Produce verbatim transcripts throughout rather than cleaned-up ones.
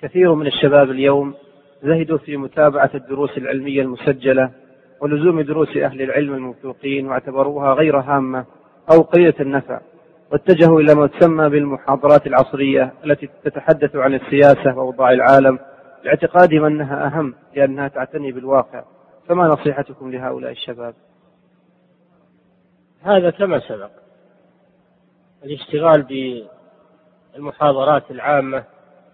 كثير من الشباب اليوم زهدوا في متابعة الدروس العلمية المسجلة ولزوم دروس أهل العلم الموثوقين، واعتبروها غير هامة أو قليلة النفع، واتجهوا إلى ما تسمى بالمحاضرات العصرية التي تتحدث عن السياسة وأوضاع العالم لاعتقادهم أنها أهم لأنها تعتني بالواقع. فما نصيحتكم لهؤلاء الشباب؟ هذا كما سبق، الاشتغال بالمحاضرات العامة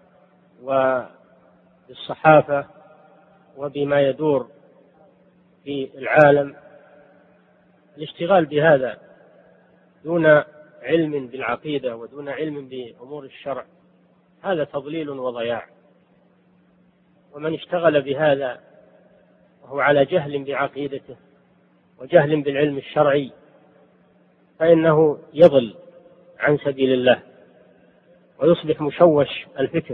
وبالصحافة وبما يدور في العالم، الاشتغال بهذا دون علم بالعقيدة ودون علم بأمور الشرع هذا تضليل وضياع. ومن اشتغل بهذا وهو على جهل بعقيدته وجهل بالعلم الشرعي فإنه يضل عن سبيل الله ويصبح مشوش الفكر،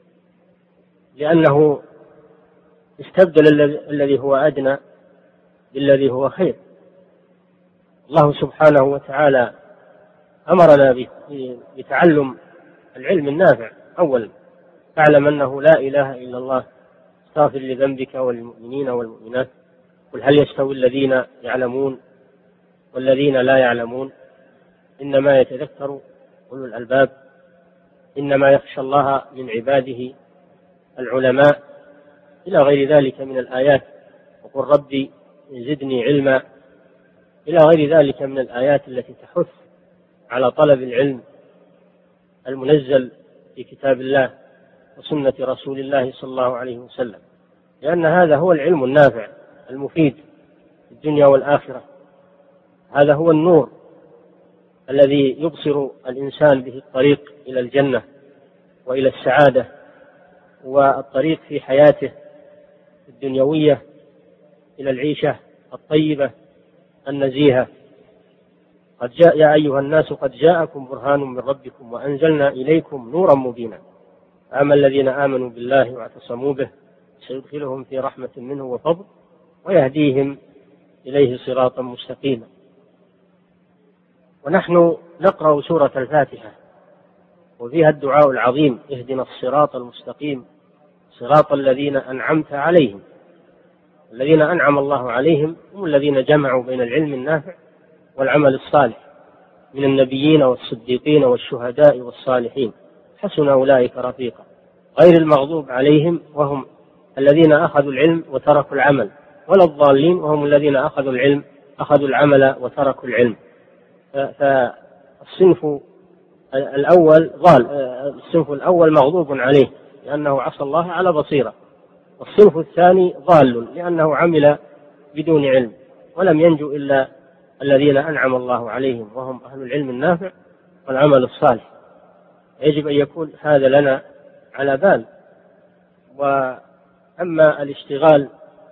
لأنه استبدل الذي هو أدنى بالذي هو خير. الله سبحانه وتعالى أمرنا بتعلم العلم النافع أولا، فاعلم أنه لا إله إلا الله، استغفر لذنبك والمؤمنين والمؤمنات، قل هل يستوي الذين يعلمون والذين لا يعلمون، إنما يتذكر أولو الألباب، إنما يخشى الله من عباده العلماء، إلى غير ذلك من الآيات، وقل ربي زدني علما، إلى غير ذلك من الآيات التي تحث على طلب العلم المنزل في كتاب الله وسنة رسول الله صلى الله عليه وسلم، لأن هذا هو العلم النافع المفيد في الدنيا والآخرة. هذا هو النور الذي يبصر الإنسان به الطريق إلى الجنة وإلى السعادة والطريق في حياته الدنيوية إلى العيشة الطيبة النزيهة. قد جاء يا أيها الناس قد جاءكم برهان من ربكم وأنزلنا إليكم نورا مبينا، أما الذين آمنوا بالله واعتصموا به سيدخلهم في رحمة منه وفضل ويهديهم إليه صراطا مستقيما. ونحن نقرأ سورة الفاتحة وفيها الدعاء العظيم اهدنا الصراط المستقيم صراط الذين أنعمت عليهم. الذين أنعم الله عليهم هم الذين جمعوا بين العلم النافع والعمل الصالح من النبيين والصديقين والشهداء والصالحين، حسن أولئك رفيقا، غير المغضوب عليهم وهم الذين أخذوا العلم وتركوا العمل، ولا الضالين وهم الذين أخذوا العلم أخذوا العمل وتركوا العلم. فالصنف الأول ضال، الصنف الأول مغضوب عليه لأنه عصى الله على بصيرة، والصنف الثاني ضال لأنه عمل بدون علم، ولم ينجو إلا الذين أنعم الله عليهم وهم أهل العلم النافع والعمل الصالح. يجب أن يكون هذا لنا على بال. وأما الاشتغال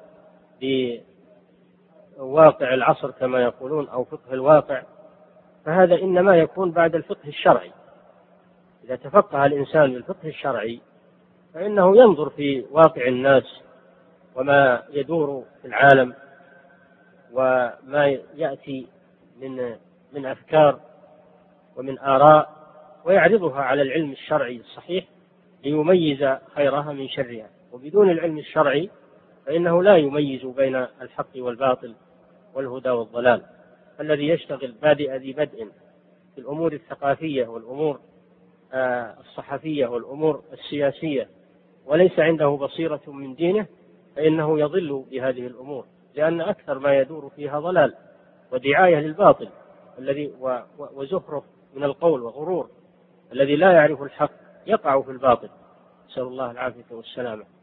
بواقع العصر كما يقولون أو فقه الواقع فهذا إنما يكون بعد الفقه الشرعي. إذا تفقه الإنسان بالفقه الشرعي فإنه ينظر في واقع الناس وما يدور في العالم وما يأتي من من أفكار ومن آراء ويعرضها على العلم الشرعي الصحيح ليميز خيرها من شرها. وبدون العلم الشرعي فإنه لا يميز بين الحق والباطل والهدى والضلال. الذي يشتغل بادئ ذي بدء في الأمور الثقافية والأمور الصحفية والأمور السياسية وليس عنده بصيرة من دينه فإنه يضل بهذه الأمور، لأن أكثر ما يدور فيها ضلال ودعاية للباطل الذي وزخرف من القول وغرور. الذي لا يعرف الحق يقع في الباطل، نسأل الله العافية والسلامة.